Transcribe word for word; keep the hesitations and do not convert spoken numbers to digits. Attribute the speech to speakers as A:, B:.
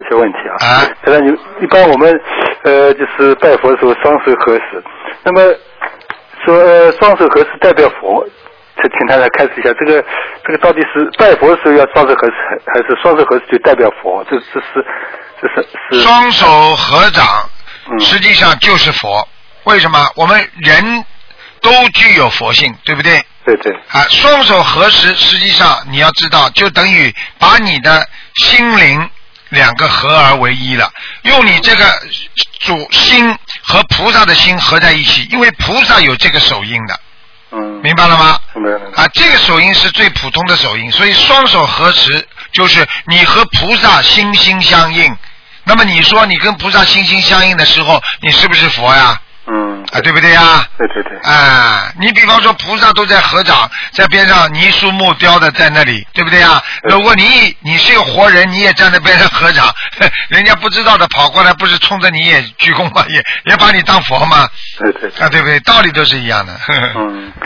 A: 些问题啊。
B: 啊。
A: 现在你一般我们呃就是拜佛的时候双手合十，那么说呃双手合十代表佛，请大家开始一下，这个这个到底是拜佛的时候要双手合十，还是双手合十就代表佛？这这是这是是
B: 双手合掌，
A: 嗯、
B: 实际上就是佛。为什么？我们人都具有佛性，对不对？
A: 对对。
B: 啊，双手合十，实际上你要知道，就等于把你的心灵两个合而为一了，用你这个主心和菩萨的心合在一起，因为菩萨有这个手印的。
A: 嗯，
B: 明白了吗？
A: 明白了。
B: 啊，这个手印是最普通的手印，所以双手合十就是你和菩萨心心相印。那么你说你跟菩萨心心相印的时候，你是不是佛呀？
A: 嗯，
B: 啊，对不对呀？
A: 对对对。
B: 啊，你比方说菩萨都在合掌，在边上泥塑木雕的在那里，对不对呀？如果你你是个活人，你也站在边上合掌，人家不知道的跑过来，不是冲着你也鞠躬吗？也也把你当佛吗？
A: 对对。
B: 啊，对不对？道理都是一样的。
A: 嗯。